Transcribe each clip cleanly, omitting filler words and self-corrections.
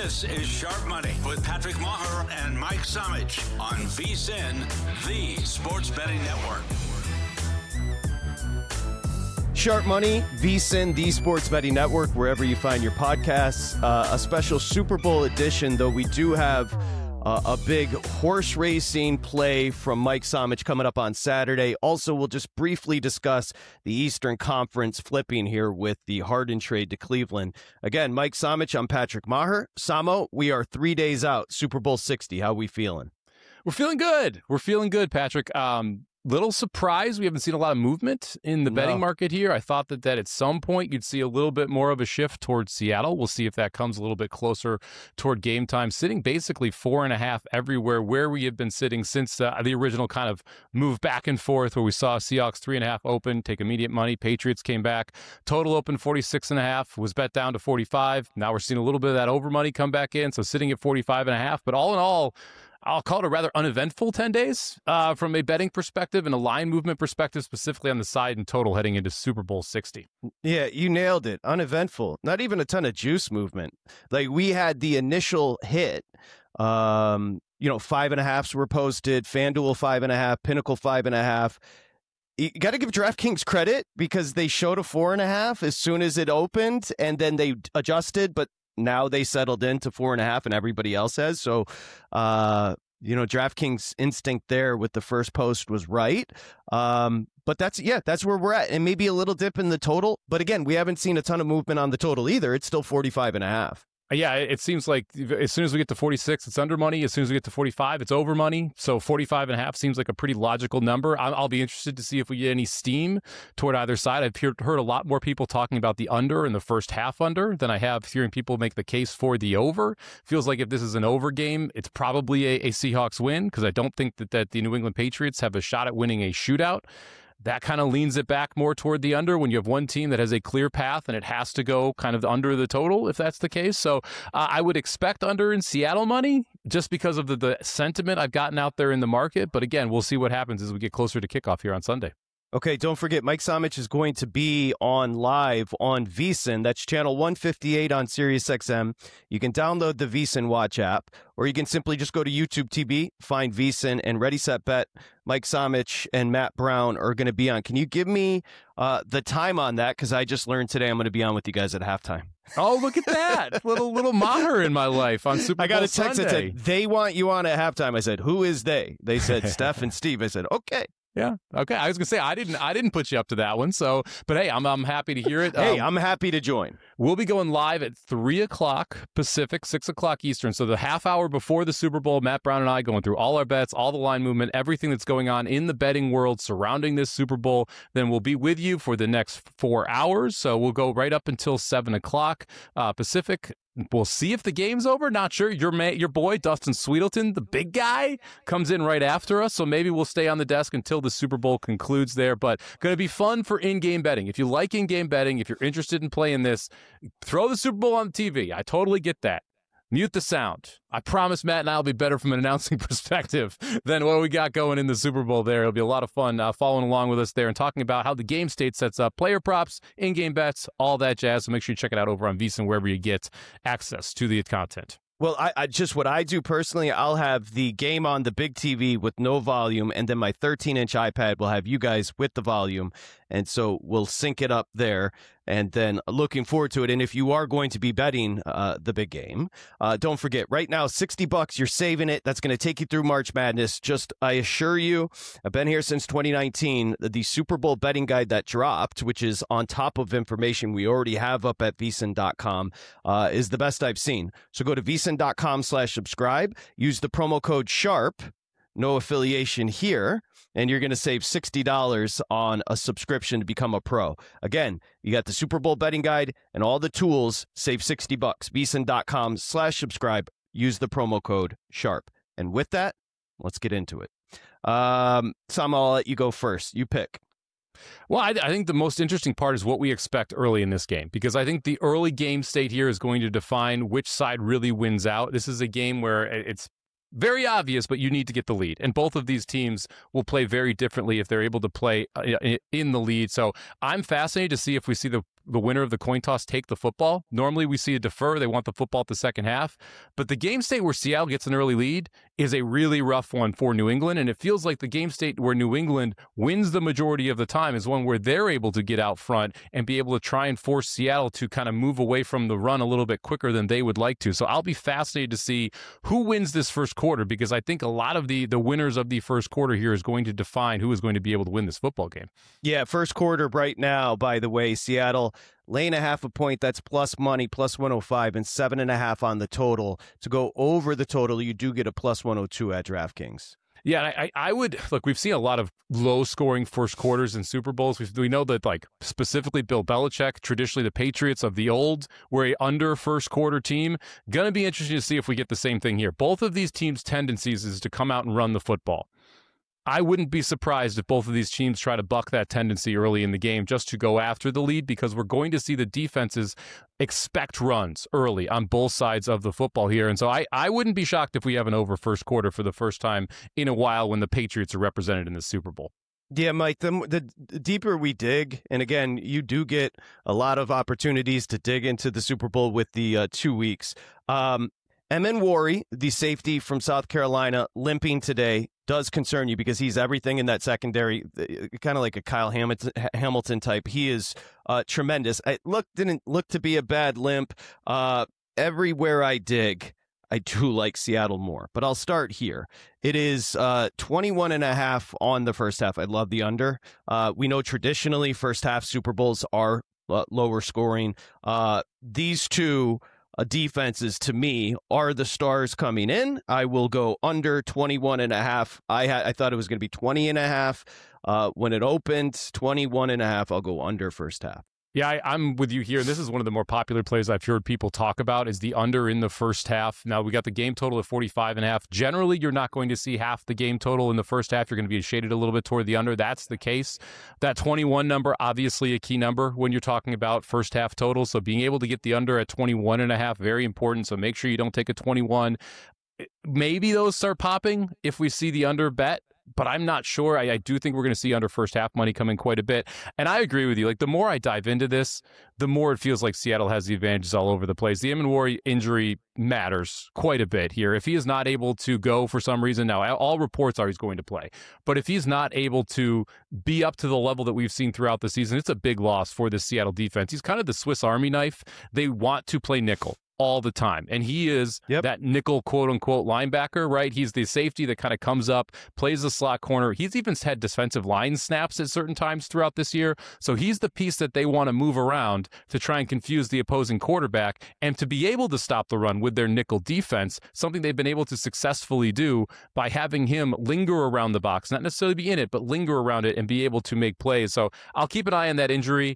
This is Sharp Money with Patrick Maher and Mike Somich on VSiN, the sports betting network. Sharp Money, VSiN, the sports betting network, wherever you find your podcasts. A special Super Bowl edition, though we do have a big horse racing play from Mike Somich coming up on Saturday. Also, we'll just briefly discuss the Eastern Conference flipping here with the Harden trade to Cleveland. Again, Mike Somich, I'm Patrick Maher. Samo, we are 3 days out, Super Bowl 60. How we feeling? We're feeling good. We're feeling good, Patrick. Little surprised we haven't seen a lot of movement in the betting market here. I thought that at some point you'd see a little bit more of a shift towards Seattle. We'll see if that comes a little bit closer toward game time. Sitting basically 4.5 everywhere where we have been sitting since the original kind of move back and forth where we saw Seahawks 3.5 open, take immediate money. Patriots came back. Total open 46.5, was bet down to 45. Now we're seeing a little bit of that over money come back in, so sitting at 45.5. But all in all, I'll call it a rather uneventful 10 days from a betting perspective and a line movement perspective, specifically on the side and total heading into Super Bowl 60. Yeah, you nailed it. Uneventful. Not even a ton of juice movement. Like, we had the initial hit. 5.5s were posted. FanDuel 5.5, Pinnacle 5.5. You got to give DraftKings credit because they showed a 4.5 as soon as it opened, and then they adjusted, but now they settled into 4.5 and everybody else has. So, DraftKings instinct there with the first post was right. But that's where we're at. And maybe a little dip in the total. But again, we haven't seen a ton of movement on the total either. It's still 45.5. Yeah, it seems like as soon as we get to 46, it's under money. As soon as we get to 45, it's over money. So 45.5 seems like a pretty logical number. I'll be interested to see if we get any steam toward either side. I've heard a lot more people talking about the under in the first half under than I have hearing people make the case for the over. Feels like if this is an over game, it's probably a Seahawks win because I don't think that the New England Patriots have a shot at winning a shootout. That kind of leans it back more toward the under when you have one team that has a clear path and it has to go kind of under the total if that's the case. So I would expect under in Seattle money just because of the sentiment I've gotten out there in the market. But again, we'll see what happens as we get closer to kickoff here on Sunday. Okay, don't forget, Mike Somich is going to be on live on VSiN. That's channel 158 on SiriusXM. You can download the VSiN Watch app, or you can simply just go to YouTube TV, find VSiN, and Ready, Set, Bet. Mike Somich and Matt Brown are going to be on. Can you give me the time on that? Because I just learned today I'm going to be on with you guys at halftime. Oh, look at that. little Maher in my life on Super Bowl Sunday. I got a text that said, they want you on at halftime. I said, who is they? They said, Steph and Steve. I said, okay. Yeah. Okay. I was gonna say I didn't put you up to that one. So, but hey, I'm happy to hear it. Hey, I'm happy to join. We'll be going live at 3:00 Pacific, 6:00 Eastern. So the half hour before the Super Bowl, Matt Brown and I going through all our bets, all the line movement, everything that's going on in the betting world surrounding this Super Bowl. Then we'll be with you for the next 4 hours. So we'll go right up until 7:00 Pacific. We'll see if the game's over. Not sure. Your boy, Dustin Sweetleton, the big guy, comes in right after us. So maybe we'll stay on the desk until the Super Bowl concludes there. But going to be fun for in-game betting. If you like in-game betting, if you're interested in playing this, throw the Super Bowl on the TV. I totally get that. Mute the sound. I promise Matt and I will be better from an announcing perspective than what we got going in the Super Bowl there. It'll be a lot of fun following along with us there and talking about how the game state sets up player props, in-game bets, all that jazz. So make sure you check it out over on VSiN wherever you get access to the content. Well, I just what I do personally, I'll have the game on the big TV with no volume, and then my 13-inch iPad will have you guys with the volume, and so we'll sync it up there, and then looking forward to it. And if you are going to be betting the big game, don't forget, right now, $60, you're saving it. That's going to take you through March Madness. Just, I assure you, I've been here since 2019. The Super Bowl betting guide that dropped, which is on top of information we already have up at VSiN.com, is the best I've seen. So go to VSiN.com/subscribe. Use the promo code SHARP. No affiliation here, and you're going to save $60 on a subscription to become a pro. Again, you got the Super Bowl betting guide and all the tools. Save $60. VSiN.com/subscribe. Use the promo code SHARP. And with that, let's get into it. Sam, I'll let you go first. You pick. Well, I think the most interesting part is what we expect early in this game, because I think the early game state here is going to define which side really wins out. This is a game where it's very obvious, but you need to get the lead. And both of these teams will play very differently if they're able to play in the lead. So I'm fascinated to see if we see the the winner of the coin toss take the football. Normally we see a defer. They want the football at the second half. But the game state where Seattle gets an early lead is a really rough one for New England. And it feels like the game state where New England wins the majority of the time is one where they're able to get out front and be able to try and force Seattle to kind of move away from the run a little bit quicker than they would like to. So I'll be fascinated to see who wins this first quarter, because I think a lot of the winners of the first quarter here is going to define who is going to be able to win this football game. Yeah, first quarter right now, by the way, Seattle laying a half a point. That's plus money, plus 105, and 7.5 on the total. To go over the total, you do get a plus 102 at DraftKings. Yeah, I would look. We've seen a lot of low-scoring first quarters in Super Bowls. We know that, like, specifically Bill Belichick, traditionally the Patriots of the old, were a under first quarter team. Going to be interesting to see if we get the same thing here. Both of these teams' tendencies is to come out and run the football. I wouldn't be surprised if both of these teams try to buck that tendency early in the game just to go after the lead, because we're going to see the defenses expect runs early on both sides of the football here. And so I wouldn't be shocked if we have an over first quarter for the first time in a while when the Patriots are represented in the Super Bowl. Yeah, Mike, the deeper we dig, and again, you do get a lot of opportunities to dig into the Super Bowl with the 2 weeks. Emenwari, the safety from South Carolina, limping today, does concern you because he's everything in that secondary, kind of like a Kyle Hamilton type. He is tremendous. It didn't look to be a bad limp. Everywhere I dig, I do like Seattle more, but I'll start here. It is 21.5 on the first half. I love the under. We know traditionally first half Super Bowls are lower scoring. These two defenses, to me, are the stars coming in. I will go under 21.5. I thought it was going to be 20.5 when it opened. 21.5. I'll go under first half. Yeah, I'm with you here. This is one of the more popular plays I've heard people talk about is the under in the first half. Now, we got the game total at 45.5. Generally, you're not going to see half the game total in the first half. You're going to be shaded a little bit toward the under. That's the case. That 21 number, obviously a key number when you're talking about first half total. So being able to get the under at 21.5, very important. So make sure you don't take a 21. Maybe those start popping if we see the under bet, but I'm not sure. I do think we're going to see under first half money come in quite a bit. And I agree with you. Like, the more I dive into this, the more it feels like Seattle has the advantages all over the place. The Emenwari injury matters quite a bit here. If he is not able to go for some reason, now all reports are he's going to play, but if he's not able to be up to the level that we've seen throughout the season, it's a big loss for the Seattle defense. He's kind of the Swiss Army knife. They want to play nickel all the time. And he is that nickel, quote unquote, linebacker, right? He's the safety that kind of comes up, plays the slot corner. He's even had defensive line snaps at certain times throughout this year. So he's the piece that they want to move around to try and confuse the opposing quarterback and to be able to stop the run with their nickel defense, something they've been able to successfully do by having him linger around the box, not necessarily be in it, but linger around it and be able to make plays. So I'll keep an eye on that injury.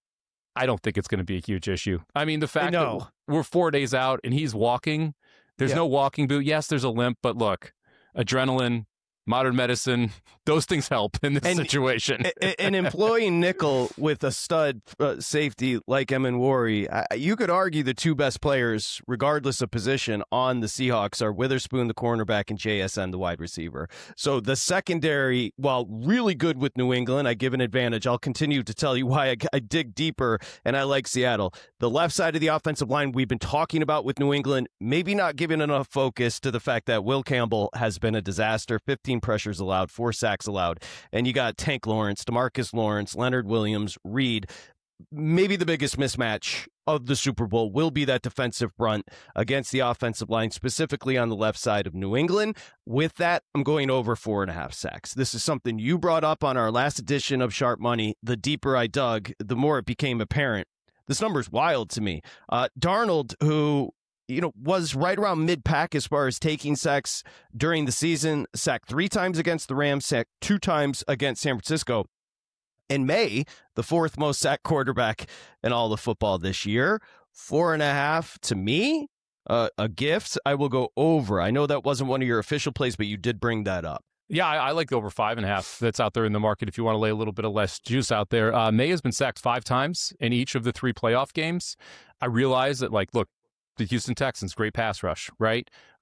I don't think it's going to be a huge issue. I mean, the fact that we're 4 days out and he's walking, there's no walking boot. Yes, there's a limp, but look, adrenaline, modern medicine, those things help in this situation. And employing nickel with a stud safety like Emenwari, you could argue the two best players, regardless of position, on the Seahawks are Witherspoon, the cornerback, and JSN, the wide receiver. So the secondary, while really good with New England, I give an advantage. I'll continue to tell you why I dig deeper, and I like Seattle. The left side of the offensive line we've been talking about with New England, maybe not giving enough focus to the fact that Will Campbell has been a disaster. 15 pressures allowed, 4 sacks allowed. And you got Tank Lawrence, DeMarcus Lawrence, Leonard Williams, Reed. Maybe the biggest mismatch of the Super Bowl will be that defensive front against the offensive line, specifically on the left side of New England. With that, I'm going over 4.5 sacks. This is something you brought up on our last edition of Sharp Money. The deeper I dug, the more it became apparent. This number's wild to me. Darnold, who was right around mid-pack as far as taking sacks during the season, sacked 3 times against the Rams, sacked 2 times against San Francisco. In May, the 4th most sacked quarterback in all of football this year. 4.5 to me, a gift. I will go over. I know that wasn't one of your official plays, but you did bring that up. Yeah, I like the over 5.5 that's out there in the market if you want to lay a little bit of less juice out there. May has been sacked 5 times in each of the 3 playoff games. I realize that, look, the Houston Texans, great pass rush, right?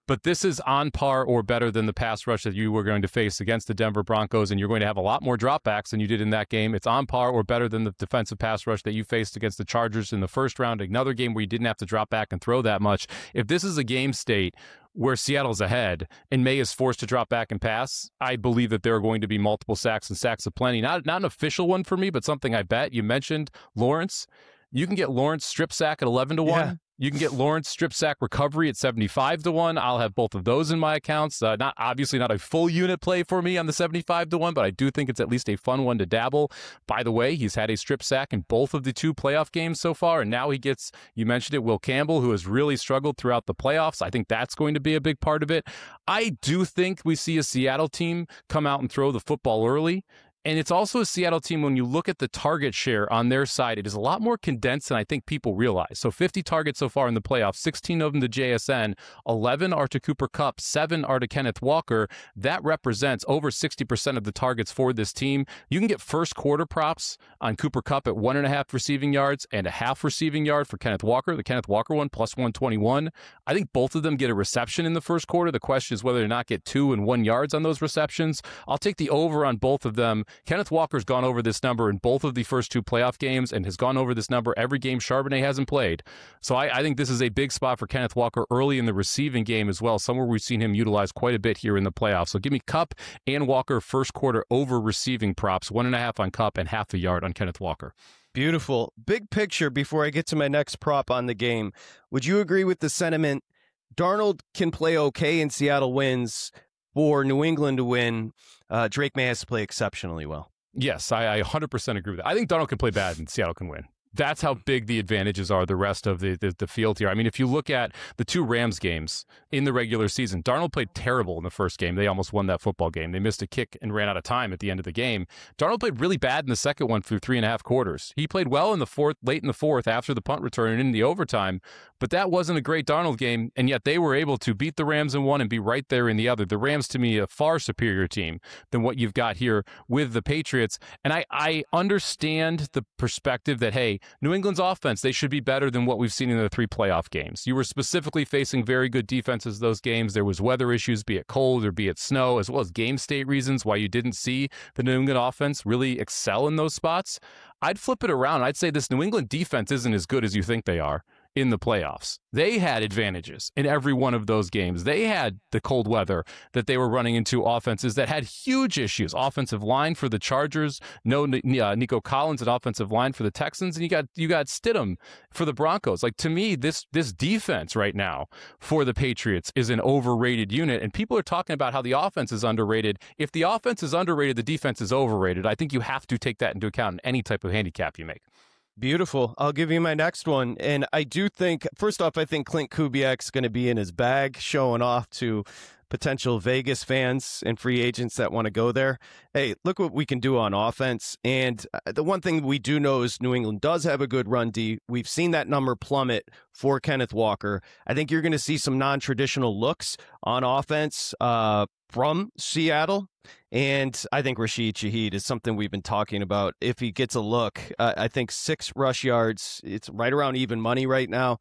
But this is on par or better than the pass rush that you were going to face against the Denver Broncos, and you're going to have a lot more dropbacks than you did in that game. It's on par or better than the defensive pass rush that you faced against the Chargers in the first round, another game where you didn't have to drop back and throw that much. If this is a game state where Seattle's ahead and May is forced to drop back and pass, I believe that there are going to be multiple sacks and sacks aplenty. Not an official one for me, but something I bet. You mentioned Lawrence. You can get Lawrence strip sack at 11-1. Yeah. You can get Lawrence strip sack recovery at 75-1. I'll have both of those in my accounts. Not a full unit play for me on the 75-1, but I do think it's at least a fun one to dabble. By the way, he's had a strip sack in both of the 2 playoff games so far, and now he gets, you mentioned it, Will Campbell, who has really struggled throughout the playoffs. I think that's going to be a big part of it. I do think we see a Seattle team come out and throw the football early. And it's also a Seattle team, when you look at the target share on their side, it is a lot more condensed than I think people realize. So 50 targets so far in the playoffs, 16 of them to JSN, 11 are to Cooper Kupp, 7 are to Kenneth Walker. That represents over 60% of the targets for this team. You can get first quarter props on Cooper Kupp at 1.5 receiving yards and a half receiving yard for Kenneth Walker. The Kenneth Walker one, plus 121. I think both of them get a reception in the first quarter. The question is whether or not get 2 and 1 yards on those receptions. I'll take the over on both of them. Kenneth Walker's gone over this number in both of the first 2 playoff games and has gone over this number every game Charbonnet hasn't played. So I think this is a big spot for Kenneth Walker early in the receiving game as well, somewhere we've seen him utilized quite a bit here in the playoffs. So give me Kupp and Walker first quarter over receiving props, 1.5 on Kupp and half a yard on Kenneth Walker. Beautiful. Big picture before I get to my next prop on the game. Would you agree with the sentiment Darnold can play okay and Seattle wins? For New England to win, Drake May has to play exceptionally well. Yes, I 100% agree with that. I think Darnold can play bad and Seattle can win. That's how big the advantages are, the rest of the field here. I mean, if you look at the 2 Rams games in the regular season, Darnold played terrible in the first game. They almost won that football game. They missed a kick and ran out of time at the end of the game. Darnold played really bad in the second one through 3.5 quarters. He played well in the fourth, late in the fourth, after the punt return and in the overtime, but that wasn't a great Darnold game, and yet they were able to beat the Rams in one and be right there in the other. The Rams, to me, a far superior team than what you've got here with the Patriots, and I understand the perspective that, hey, New England's offense, they should be better than what we've seen in the 3 playoff games. You were specifically facing very good defenses those games. There was weather issues, be it cold or be it snow, as well as game state reasons why you didn't see the New England offense really excel in those spots. I'd flip it around. I'd say this New England defense isn't as good as you think they are in the playoffs. They had advantages in every one of those games. They had the cold weather that they were running into offenses that had huge issues. Offensive line for the Chargers, no Nico Collins at offensive line for the Texans, and you got Stidham for the Broncos. Like, to me, this defense right now for the Patriots is an overrated unit, and people are talking about how the offense is underrated. If the offense is underrated, the defense is overrated. I think you have to take that into account in any type of handicap you make. Beautiful. I'll give you my next one. And I do think, first off, I think Clint Kubiak's going to be in his bag, showing off to potential Vegas fans and free agents that want to go there. Hey, look what we can do on offense. And the one thing we do know is New England does have a good run D. We've seen that number plummet for Kenneth Walker. I think you're going to see some non-traditional looks on offense from Seattle. And I think Rashid Shaheed is something we've been talking about. If he gets a look, I think 6 rush yards, it's right around even money right now.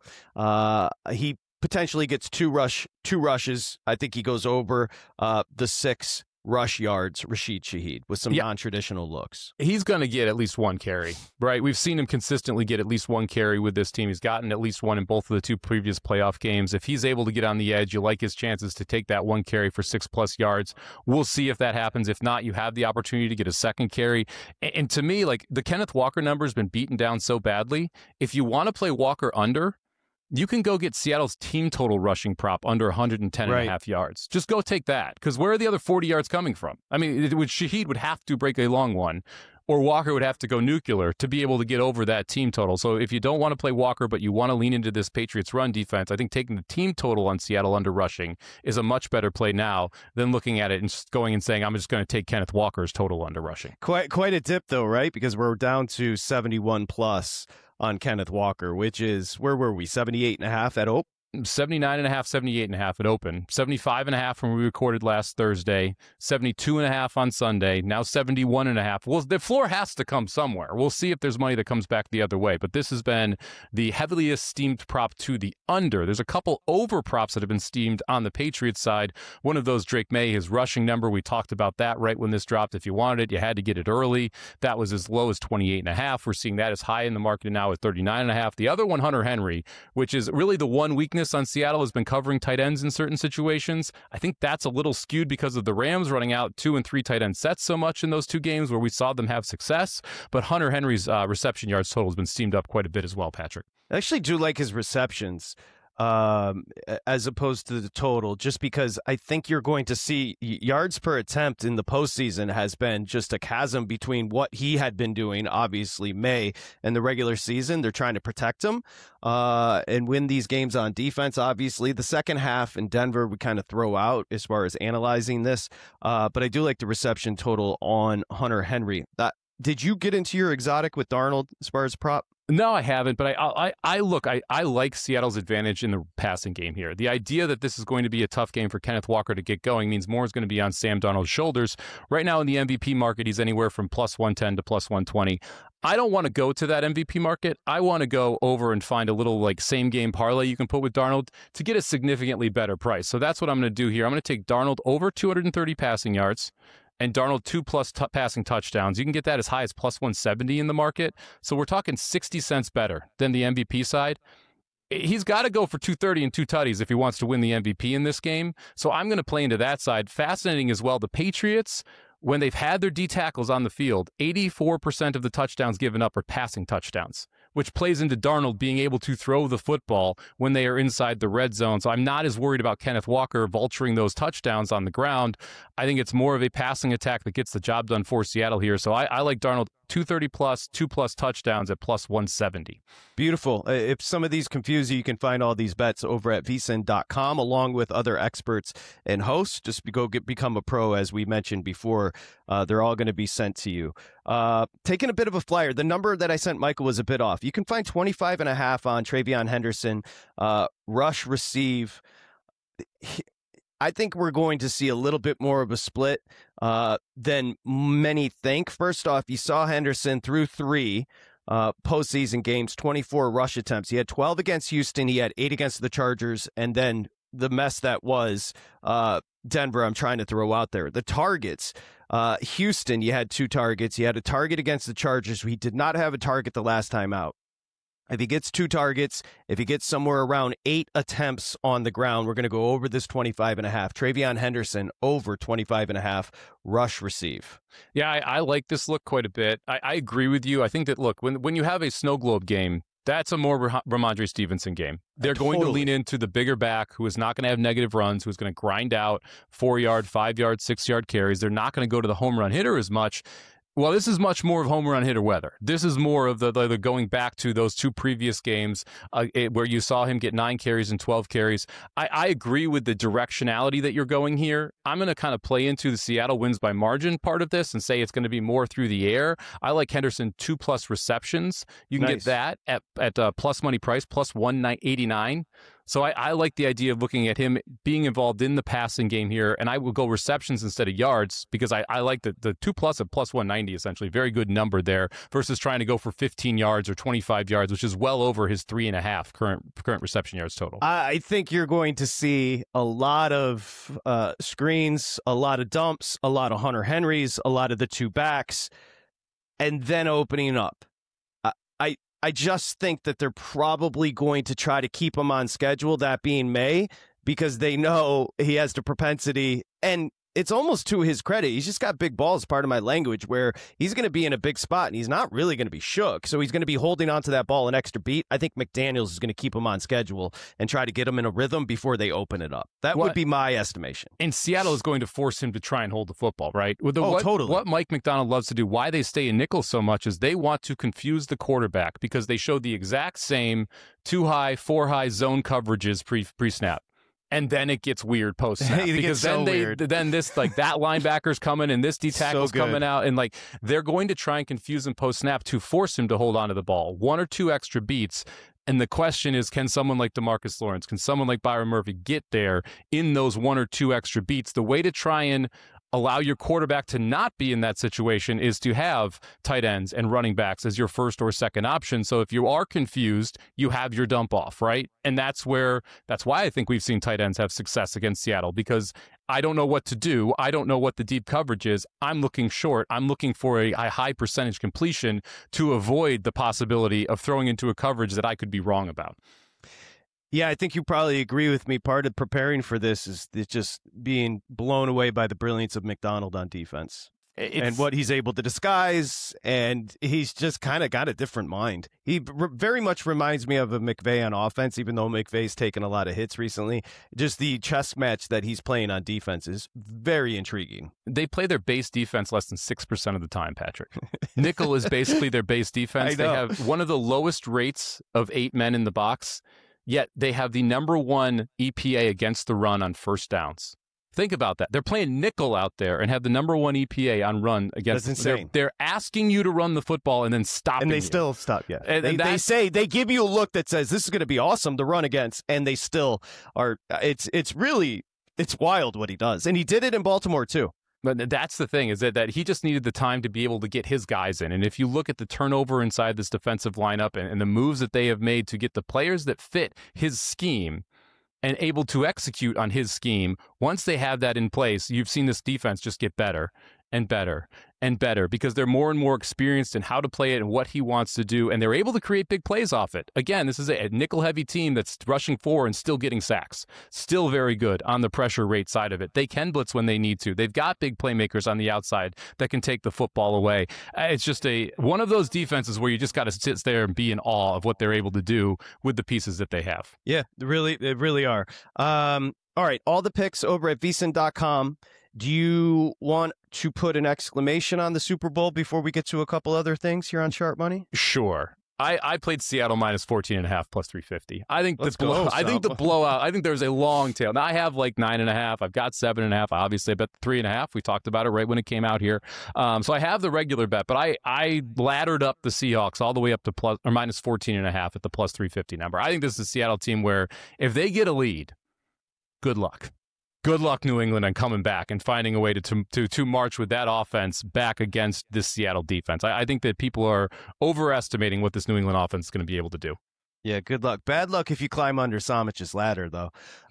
He potentially gets 2 rushes. I think he goes over the 6 rush yards, Rashid Shaheed, with some non-traditional looks. He's going to get at least 1 carry, right? We've seen him consistently get at least 1 carry with this team. He's gotten at least 1 in both of the 2 previous playoff games. If he's able to get on the edge, you like his chances to take that 1 carry for 6+ yards. We'll see if that happens. If not, you have the opportunity to get a second carry. And to me, like, the Kenneth Walker number has been beaten down so badly. If you want to play Walker under, you can go get Seattle's team total rushing prop under 110.5 yards. Just go take that, because where are the other 40 yards coming from? I mean, Shaheed would have to break a long one, or Walker would have to go nuclear to be able to get over that team total. So if you don't want to play Walker, but you want to lean into this Patriots run defense, I think taking the team total on Seattle under rushing is a much better play now than looking at it and just going and saying, I'm just going to take Kenneth Walker's total under rushing. Quite a dip, though, right? Because we're down to 71+ on Kenneth Walker, which is, where were we, 78.5 at 79.5, 78.5 at open, 75.5 when we recorded last Thursday, 72.5 on Sunday, now 71.5. Well, the floor has to come somewhere. We'll see if there's money that comes back the other way, but this has been the heavily esteemed prop to the under. There's a couple over props that have been steamed on the Patriots side. One of those, Drake May, his rushing number, we talked about that right when this dropped. If you wanted it, you had to get it early. That was as low as 28.5. We're seeing that as high in the market now at 39.5. The other one, Hunter Henry, which is really the one weakness on Seattle, has been covering tight ends in certain situations. I think that's a little skewed because of the Rams running out 2 and 3 tight end sets so much in those two games where we saw them have success. But Hunter Henry's reception yards total has been steamed up quite a bit as well, Patrick. I actually do like his receptions as opposed to the total, just because I think you're going to see yards per attempt in the postseason has been just a chasm between what he had been doing, obviously May, and the regular season. They're trying to protect him and win these games on defense. Obviously, the second half in Denver we kind of throw out as far as analyzing this, but I do like the reception total on Hunter Henry. Did you get into your exotic with Darnold as far as prop? No, I haven't, but I like Seattle's advantage in the passing game here. The idea that this is going to be a tough game for Kenneth Walker to get going means more is going to be on Sam Darnold's shoulders. Right now in the MVP market, he's anywhere from plus 110 to plus 120. I don't want to go to that MVP market. I want to go over and find a little like same game parlay you can put with Darnold to get a significantly better price. So that's what I'm going to do here. I'm going to take Darnold over 230 passing yards and Darnold 2+ passing touchdowns. You can get that as high as plus 170 in the market. So we're talking 60 cents better than the MVP side. He's got to go for 230 and 2 tutties if he wants to win the MVP in this game. So I'm going to play into that side. Fascinating as well, the Patriots, when they've had their D tackles on the field, 84% of the touchdowns given up are passing touchdowns, which plays into Darnold being able to throw the football when they are inside the red zone. So I'm not as worried about Kenneth Walker vulturing those touchdowns on the ground. I think it's more of a passing attack that gets the job done for Seattle here. So I like Darnold 230 plus, 2+ touchdowns at plus 170. Beautiful. If some of these confuse you, you can find all these bets over at vsin.com along with other experts and hosts. Just become a pro, as we mentioned before. They're all going to be sent to you. Taking a bit of a flyer. The number that I sent Michael was a bit off. You can find 25.5 on TreVeyon Henderson. Rush receive. I think we're going to see a little bit more of a split than many think. First off, you saw Henderson through 3 postseason games, 24 rush attempts. He had 12 against Houston. He had 8 against the Chargers. And then the mess that was Denver, I'm trying to throw out there. The targets, Houston, you had 2 targets. You had a target against the Chargers. He did not have a target the last time out. If he gets 2 targets, if he gets somewhere around 8 attempts on the ground, we're going to go over this 25.5. TreVeyon Henderson over 25.5 rush receive. Yeah, I like this look quite a bit. I agree with you. I think that, look, when you have a snow globe game, that's a more Ramondre Stevenson game. They're going to lean into the bigger back who is not going to have negative runs, who's going to grind out 4-yard, 5-yard, 6-yard carries. They're not going to go to the home run hitter as much. Well, this is much more of home run hitter weather. This is more of the going back to those 2 previous games where you saw him get 9 carries and 12 carries. I agree with the directionality that you're going here. I'm going to kind of play into the Seattle wins by margin part of this and say it's going to be more through the air. I like Henderson 2+ receptions. You can get that at plus money price, plus 189. So I like the idea of looking at him being involved in the passing game here, and I will go receptions instead of yards because I like the 2+ at plus 190, essentially. Very good number there versus trying to go for 15 yards or 25 yards, which is well over his 3.5 current reception yards total. I think you're going to see a lot of screens, a lot of dumps, a lot of Hunter Henrys, a lot of the 2 backs, and then opening up. I just think that they're probably going to try to keep him on schedule, that being May, because they know he has the propensity, and it's almost to his credit. He's just got big balls, part of my language, where he's going to be in a big spot, and he's not really going to be shook. So he's going to be holding on to that ball an extra beat. I think McDaniels is going to keep him on schedule and try to get him in a rhythm before they open it up. That would be my estimation. And Seattle is going to force him to try and hold the football, right? Totally. What Mike Macdonald loves to do, why they stay in nickel so much, is they want to confuse the quarterback because they showed the exact same 2-high, 4-high zone coverages pre-snap. And then it gets weird post snap because then that linebacker's coming and this D tackle's coming out, and like they're going to try and confuse him post snap to force him to hold onto the ball. 1 or 2 extra beats And the question is, can someone like DeMarcus Lawrence, can someone like Byron Murphy get there in those 1 or 2 extra beats? The way to try and allow your quarterback to not be in that situation is to have tight ends and running backs as your first or second option. So if you are confused, you have your dump off, right? And that's why I think we've seen tight ends have success against Seattle, because I don't know what to do. I don't know what the deep coverage is. I'm looking short. I'm looking for a high percentage completion to avoid the possibility of throwing into a coverage that I could be wrong about. Yeah, I think you probably agree with me. Part of preparing for this is just being blown away by the brilliance of McDonald on defense and what he's able to disguise. And he's just kind of got a different mind. He very much reminds me of a McVay on offense, even though McVay's taken a lot of hits recently. Just the chess match that he's playing on defense is very intriguing. They play their base defense less than 6% of the time, Patrick. Nickel is basically their base defense. They have one of the lowest rates of 8 men in the box. Yet they have the number 1 EPA against the run on first downs. Think about that. They're playing nickel out there and have the number 1 EPA on run against. That's insane. They're asking you to run the football and then stopping you. And they still stop. Yeah. They give you a look that says this is going to be awesome to run against, and they still are. It's wild what he does, and he did it in Baltimore too. But that's the thing, is that he just needed the time to be able to get his guys in. And if you look at the turnover inside this defensive lineup and the moves that they have made to get the players that fit his scheme and able to execute on his scheme, once they have that in place, you've seen this defense just get better and better and better, because they're more and more experienced in how to play it and what he wants to do, and they're able to create big plays off it. Again, this is a nickel-heavy team that's rushing forward and still getting sacks. Still very good on the pressure rate side of it. They can blitz when they need to. They've got big playmakers on the outside that can take the football away. It's just one of those defenses where you just got to sit there and be in awe of what they're able to do with the pieces that they have. Yeah, they really are. All right, all the picks over at vsin.com. Do you want to put an exclamation on the Super Bowl before we get to a couple other things here on Sharp Money? Sure. I played Seattle minus 14.5 plus 350. I think the blowout. I think there's a long tail. Now I have like 9.5. I've got 7.5. Obviously, I bet 3.5. We talked about it right when it came out here. So I have the regular bet, but I laddered up the Seahawks all the way up to plus or minus 14.5 at the plus 350 number. I think this is a Seattle team where if they get a lead, good luck. Good luck, New England, on coming back and finding a way to march with that offense back against this Seattle defense. I think that people are overestimating what this New England offense is going to be able to do. Yeah, good luck. Bad luck if you climb under Samich's ladder, though,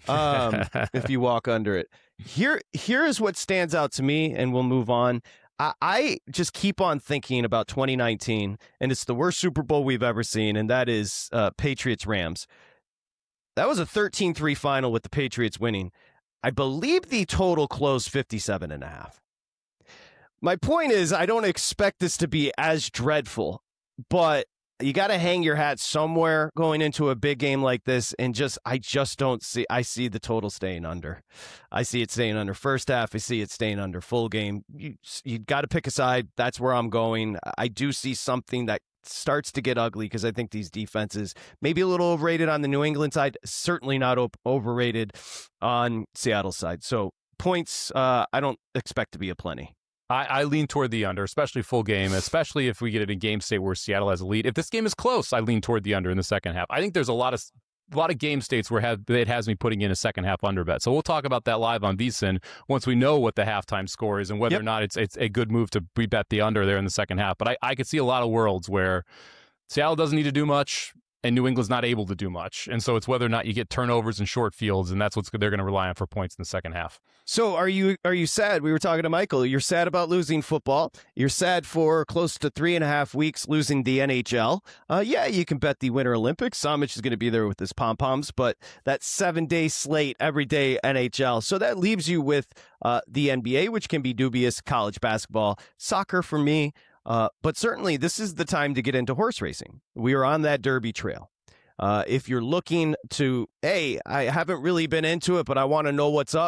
if you walk under it. Here is what stands out to me, and we'll move on. I just keep on thinking about 2019, and it's the worst Super Bowl we've ever seen, and that is Patriots-Rams. That was a 13-3 final with the Patriots winning. I believe the total closed 57.5. My point is, I don't expect this to be as dreadful, but you got to hang your hat somewhere going into a big game like this, and I just don't see. I see the total staying under. I see it staying under first half. I see it staying under full game. You got to pick a side. That's where I'm going. I do see something that starts to get ugly, because I think these defenses maybe a little overrated on the New England side, certainly not overrated on Seattle's side. So points, I don't expect to be a plenty. I lean toward the under, especially full game, especially if we get it in game state where Seattle has a lead. If this game is close, I lean toward the under in the second half. I think there's a lot of game states where it has me putting in a second half under bet. So we'll talk about that live on VSiN once we know what the halftime score is and whether or not it's a good move to bet the under there in the second half. But I could see a lot of worlds where Seattle doesn't need to do much and New England's not able to do much. And so it's whether or not you get turnovers and short fields, and that's what they're going to rely on for points in the second half. So are you sad? We were talking to Michael. You're sad about losing football. You're sad for close to 3.5 weeks losing the NHL. Yeah, you can bet the Winter Olympics. Samich is going to be there with his pom-poms, but that 7-day slate, every day NHL. So that leaves you with the NBA, which can be dubious, college basketball, soccer for me. But certainly this is the time to get into horse racing. We are on that Derby trail. If you're looking to, hey, I haven't really been into it, but I want to know what's up.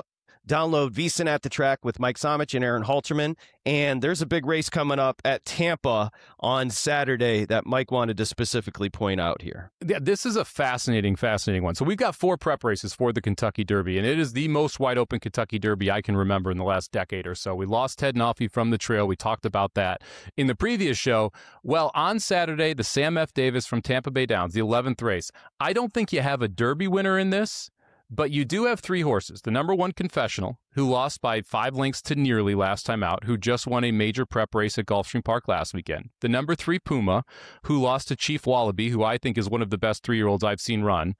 Download VSiN at the Track with Mike Somich and Aaron Halterman. And there's a big race coming up at Tampa on Saturday that Mike wanted to specifically point out here. Yeah, this is a fascinating one. So we've got 4 prep races for the Kentucky Derby, and it is the most wide open Kentucky Derby I can remember in the last decade or so. We lost Ted Naufy from the trail. We talked about that in the previous show. Well, on Saturday, the Sam F. Davis from Tampa Bay Downs, the 11th race. I don't think you have a Derby winner in this, but you do have 3 horses. The number 1 Confessional, who lost by 5 lengths to Nearly last time out, who just won a major prep race at Gulfstream Park last weekend. The number 3 Puma, who lost to Chief Wallaby, who I think is one of the best 3-year-olds I've seen run.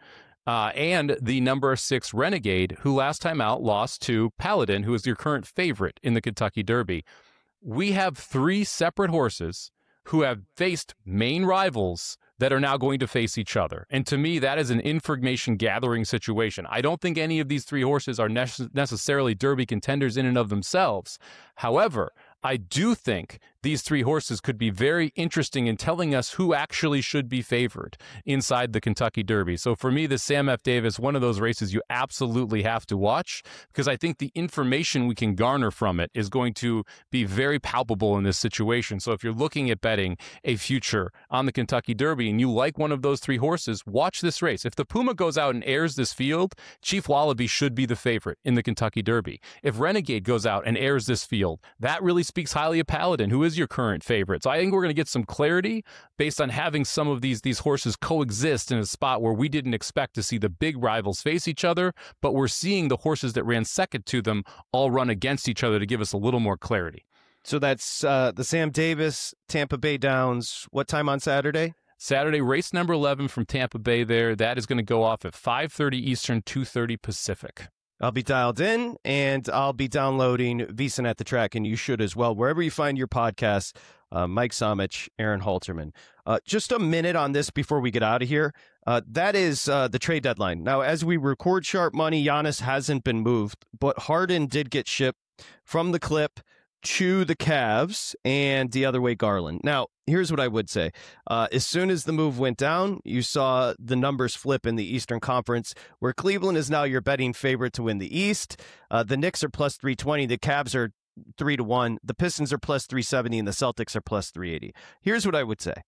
And the number 6 Renegade, who last time out lost to Paladin, who is your current favorite in the Kentucky Derby. We have 3 separate horses who have faced main rivals that are now going to face each other. And to me, that is an information gathering situation. I don't think any of these 3 horses are necessarily Derby contenders in and of themselves. However, I do think these 3 horses could be very interesting in telling us who actually should be favored inside the Kentucky Derby. So for me, the Sam F. Davis, one of those races you absolutely have to watch, because I think the information we can garner from it is going to be very palpable in this situation. So if you're looking at betting a future on the Kentucky Derby and you like one of those 3 horses, watch this race. If the Puma goes out and airs this field, Chief Wallaby should be the favorite in the Kentucky Derby. If Renegade goes out and airs this field, that really speaks highly of Paladin, who is your current favorite. So I think we're going to get some clarity based on having some of these horses coexist in a spot where we didn't expect to see the big rivals face each other, but we're seeing the horses that ran second to them all run against each other to give us a little more clarity. So that's the Sam Davis, Tampa Bay Downs. What time on Saturday? Saturday, race number 11 from Tampa Bay there. That is going to go off at 5:30 Eastern, 2:30 Pacific. I'll be dialed in, and I'll be downloading VSiN at the Track, and you should as well. Wherever you find your podcasts, Mike Somich, Aaron Halterman. Just a minute on this before we get out of here. That is the trade deadline. Now, as we record Sharp Money, Giannis hasn't been moved, but Harden did get shipped from the Clip to the Cavs and the other way Garland. Now, here's what I would say. As soon as the move went down, you saw the numbers flip in the Eastern Conference, where Cleveland is now your betting favorite to win the East. The Knicks are plus 320. The Cavs are 3-1. The Pistons are plus 370, and the Celtics are plus 380. Here's what I would say.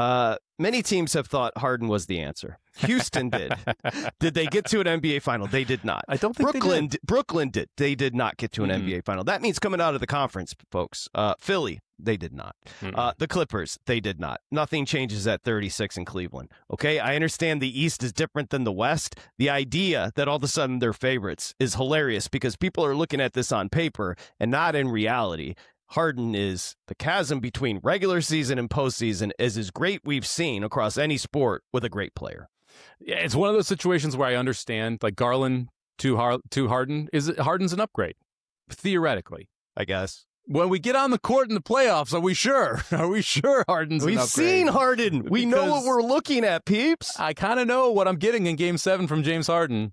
Many teams have thought Harden was the answer. Houston did. Did they get to an NBA final? They did not. I don't think Brooklyn they did. Brooklyn did. They did not get to an NBA final. That means coming out of the conference, folks. Philly, they did not. The Clippers, they did not. Nothing changes at 36 in Cleveland. Okay, I understand the East is different than the West. The idea that all of a sudden they're favorites is hilarious because people are looking at this on paper and not in reality. Harden is the chasm between regular season and postseason is as great we've seen across any sport with a great player. Yeah, it's one of those situations where I understand, like Garland to Harden. Harden's an upgrade, theoretically, I guess. When we get on the court in the playoffs, are we sure? Are we sure Harden's an upgrade? We've seen Harden. We know what we're looking at, peeps. I kind of know what I'm getting in Game 7 from James Harden.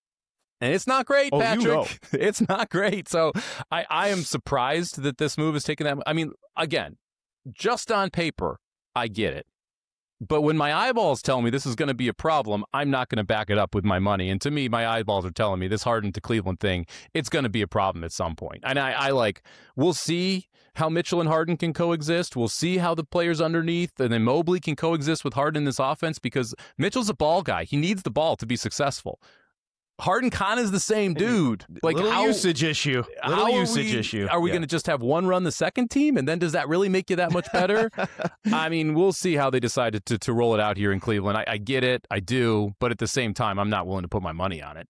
And it's not great, Patrick. You know. It's not great. So I am surprised that this move is taking that. I mean, again, just on paper, I get it. But when my eyeballs tell me this is going to be a problem, I'm not going to back it up with my money. And to me, my eyeballs are telling me this Harden to Cleveland thing, it's going to be a problem at some point. And we'll see how Mitchell and Harden can coexist. We'll see how the players underneath and then Mobley can coexist with Harden in this offense because Mitchell's a ball guy. He needs the ball to be successful. Harden kind of is the same dude. Like usage issue. Are we going to just have one run the second team? And then does that really make you that much better? I mean, we'll see how they decided to roll it out here in Cleveland. I get it. I do. But at the same time, I'm not willing to put my money on it.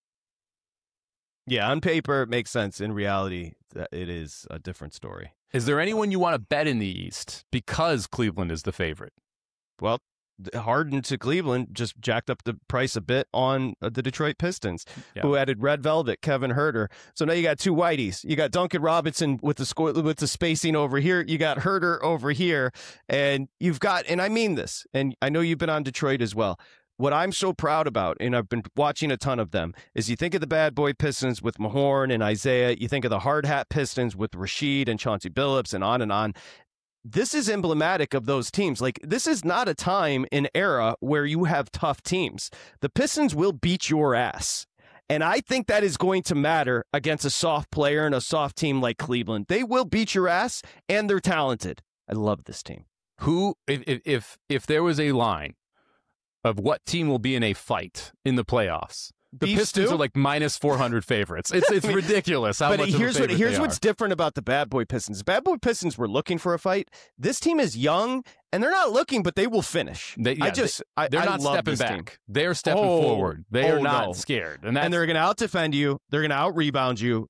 Yeah, on paper, it makes sense. In reality, it is a different story. Is there anyone you want to bet in the East because Cleveland is the favorite? Well, Harden to Cleveland just jacked up the price a bit on the Detroit Pistons, who added Red Velvet, Kevin Huerter. So now you got two whiteys. You got Duncan Robinson with the spacing over here. You got Huerter over here, and you've got, and I mean this, and I know you've been on Detroit as well. What I'm so proud about, and I've been watching a ton of them, is you think of the bad boy Pistons with Mahorn and Isaiah. You think of the hard hat Pistons with Rasheed and Chauncey Billups and on and on. This is emblematic of those teams. Like, this is not a time, an era where you have tough teams. The Pistons will beat your ass. And I think that is going to matter against a soft player and a soft team like Cleveland. They will beat your ass, and they're talented. I love this team. Who, if there was a line of what team will be in a fight in the playoffs, the Pistons are like minus 400 favorites. It's I mean, ridiculous how much of a favorite here's what's different about the Bad Boy Pistons. The Bad Boy Pistons were looking for a fight. This team is young, and they're not looking, but they will finish. They're not stepping back. Team. They're stepping forward. They are not scared. And they're going to out-defend you. They're going to out-rebound you.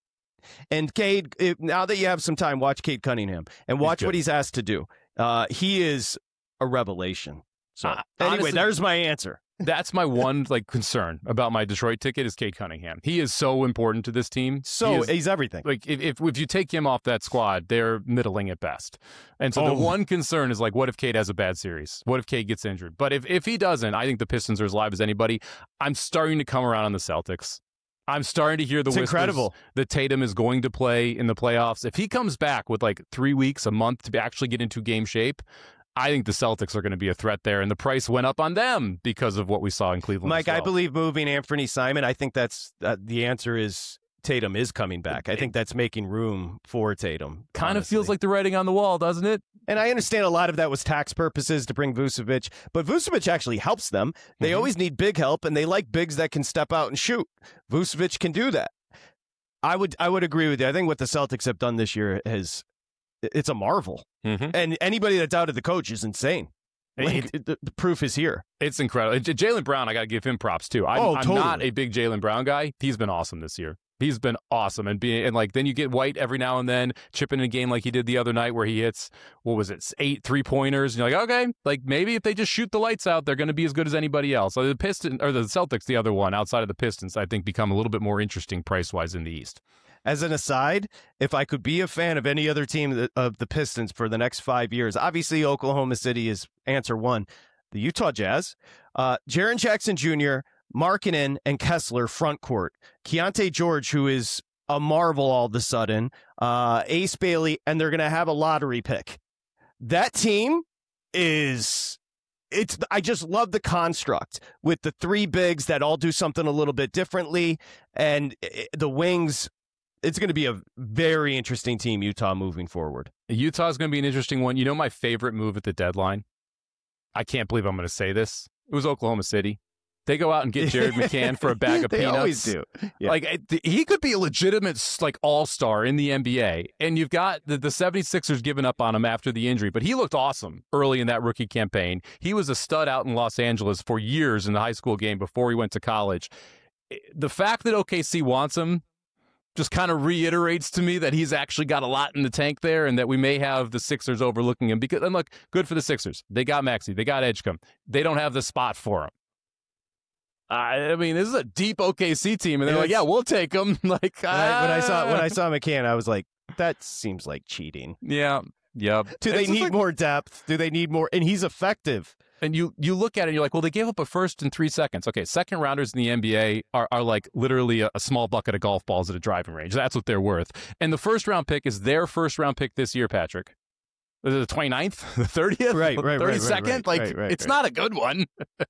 And Cade, now that you have some time, watch Cade Cunningham and watch what he's asked to do. He is a revelation. So anyway, honestly, there's my answer. That's my one concern about my Detroit ticket is Cade Cunningham. He is so important to this team. He's everything. Like if you take him off that squad, they're middling at best. And so the one concern is what if Cade has a bad series? What if Cade gets injured? But if he doesn't, I think the Pistons are as live as anybody. I'm starting to come around on the Celtics. I'm starting to hear the whispers that Tatum is going to play in the playoffs. If he comes back with 3 weeks, a month to actually get into game shape, I think the Celtics are going to be a threat there, and the price went up on them because of what we saw in Cleveland. Mike, I believe moving Anthony Simon, I think that's the answer is Tatum is coming back. I think that's making room for Tatum. Kind of feels like the writing on the wall, doesn't it? And I understand a lot of that was tax purposes to bring Vucevic, but Vucevic actually helps them. They always need big help, and they like bigs that can step out and shoot. Vucevic can do that. I would agree with you. I think what the Celtics have done this year it's a marvel. And anybody that doubted the coach is insane. The proof is here. It's incredible. Jaylen Brown, I got to give him props too. I'm not a big Jaylen Brown guy. He's been awesome this year. He's been awesome. And then you get White every now and then chipping in a game like he did the other night where he hits, 8 3-pointers. And you're like, okay, maybe if they just shoot the lights out, they're going to be as good as anybody else. So the Pistons or the Celtics, the other one outside of the Pistons, I think become a little bit more interesting price-wise in the East. As an aside, if I could be a fan of any other team of the Pistons for the next 5 years, obviously Oklahoma City is answer one. The Utah Jazz, Jaren Jackson Jr., Markkanen, and Kessler front court. Keontae George, who is a marvel all of a sudden, Ace Bailey, and they're going to have a lottery pick. That team I just love the construct with the three bigs that all do something a little bit differently, and the wings. It's going to be a very interesting team, Utah, moving forward. Utah is going to be an interesting one. You know my favorite move at the deadline? I can't believe I'm going to say this. It was Oklahoma City. They go out and get Jared McCann for a bag of peanuts. They always do. Yeah. He could be a legitimate all-star in the NBA. And you've got the 76ers giving up on him after the injury. But he looked awesome early in that rookie campaign. He was a stud out in Los Angeles for years in the high school game before he went to college. The fact that OKC wants him just kind of reiterates to me that he's actually got a lot in the tank there and that we may have the Sixers overlooking him. And look, good for the Sixers. They got Maxey. They got Edgecombe. They don't have the spot for him. I mean, this is a deep OKC team, and they're like, "Yeah, we'll take him." When I saw McCann, I was like, "That seems like cheating." Yeah. Do they need more depth? Do they need more? And he's effective. And you look at it and you're like, well, they gave up a first in 3 seconds. Okay, second rounders in the NBA are like literally a small bucket of golf balls at a driving range. That's what they're worth. And the first round pick is their first round pick this year, Patrick. The 29th, the 30th, right, 32nd. It's not a good one.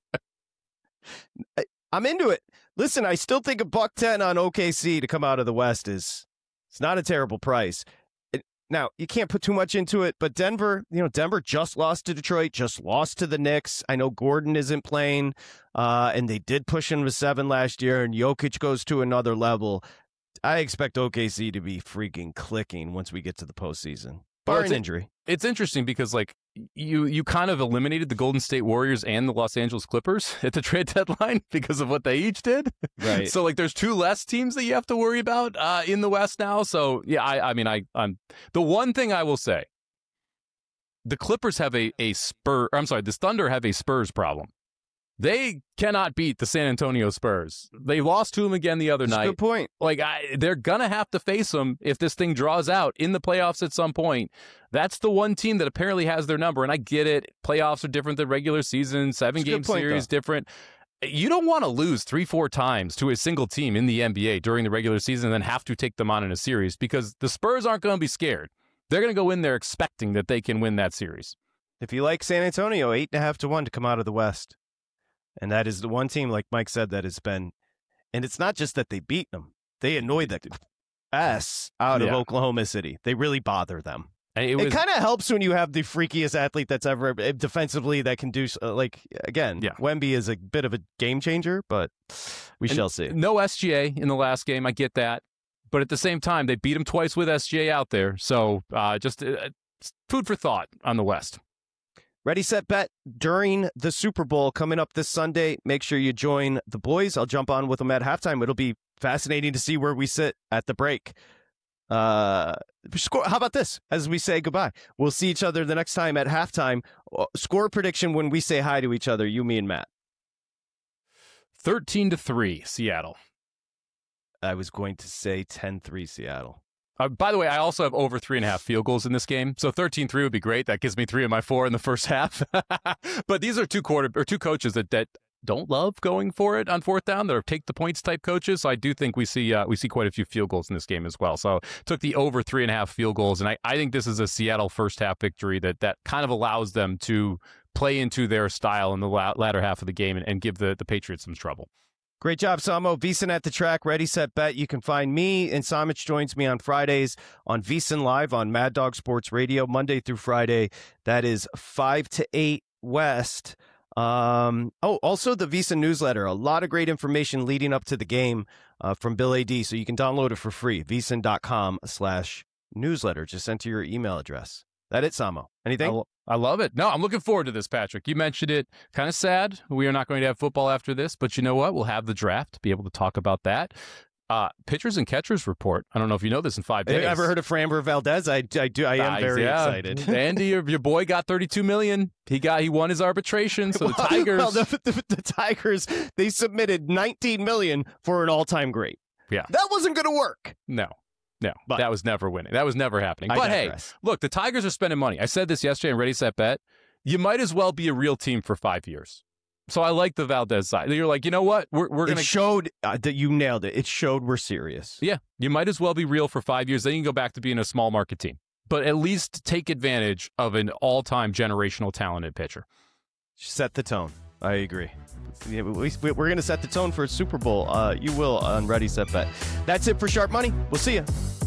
I'm into it. Listen, I still think $110 on OKC to come out of the West it's not a terrible price. Now, you can't put too much into it, but Denver just lost to Detroit, just lost to the Knicks. I know Gordon isn't playing, and they did push him to 7 last year, and Jokic goes to another level. I expect OKC to be freaking clicking once we get to the postseason, barring injury. It's interesting because, you kind of eliminated the Golden State Warriors and the Los Angeles Clippers at the trade deadline because of what they each did. Right. So there's 2 less teams that you have to worry about in the West now. So yeah, I'm the one thing I will say, the Clippers have the Thunder have a Spurs problem. They cannot beat the San Antonio Spurs. They lost to them again the other night. Good point. They're going to have to face them if this thing draws out in the playoffs at some point. That's the one team that apparently has their number. And I get it. Playoffs are different than regular season. 7-game series different. You don't want to lose 3-4 times to a single team in the NBA during the regular season and then have to take them on in a series because the Spurs aren't going to be scared. They're going to go in there expecting that they can win that series. If you like San Antonio, 8.5 to 1 to come out of the West. And that is the one team, like Mike said, that has been And it's not just that they beat them. They annoy the ass out of Oklahoma City. They really bother them. It kind of helps when you have the freakiest athlete that's ever defensively that can do Wemby is a bit of a game changer, but we shall see. No SGA in the last game. I get that. But at the same time, they beat him twice with SGA out there. So just food for thought on the West. Ready, set, bet during the Super Bowl coming up this Sunday. Make sure you join the boys. I'll jump on with them at halftime. It'll be fascinating to see where we sit at the break. Score. How about this? As we say goodbye, we'll see each other the next time at halftime. Score prediction when we say hi to each other. You, me, and Matt. 13-3, Seattle. I was going to say 10-3, Seattle. By the way, I also have over 3.5 field goals in this game. So 13-3 would be great. That gives me 3 of my 4 in the first half. But these are two coaches that don't love going for it on fourth down. They're take the points type coaches. So I do think we see quite a few field goals in this game as well. So took the over 3.5 field goals. And I think this is a Seattle first half victory that kind of allows them to play into their style in the latter half of the game and give the Patriots some trouble. Great job, Samo. VSiN at the track, ready, set, bet. You can find me, and Samich joins me on Fridays on VSiN Live on Mad Dog Sports Radio, Monday through Friday. That is 5 to 8 West. Also the VSiN newsletter. A lot of great information leading up to the game from Bill A.D., so you can download it for free. VSiN.com/newsletter. Just enter your email address. That it, Samo. Anything? I love it. No, I'm looking forward to this, Patrick. You mentioned it. Kind of sad. We are not going to have football after this, but you know what? We'll have the draft, be able to talk about that. Pitchers and catchers report. I don't know if you know this in 5 days. Have you ever heard of Framber Valdez? I do. I am very excited. Andy, your boy got $32 million. He won his arbitration. So the Tigers. Well, the Tigers, they submitted $19 million for an all-time great. Yeah. That wasn't going to work. No, but that was never winning. That was never happening. But hey, look, the Tigers are spending money. I said this yesterday on Ready, Set, Bet. You might as well be a real team for 5 years. So I like the Valdez side. You're like, you know what? We're going to... It showed that you nailed it. It showed we're serious. Yeah. You might as well be real for 5 years. Then you can go back to being a small market team. But at least take advantage of an all-time generational talented pitcher. Set the tone. I agree. We're going to set the tone for a Super Bowl. You will on Ready, Set, Bet. That's it for Sharp Money. We'll see you.